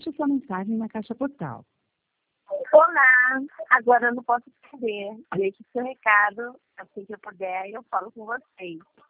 deixe sua mensagem na caixa postal. Olá, agora eu não posso perder. Deixe seu recado, assim que eu puder, eu falo com vocês.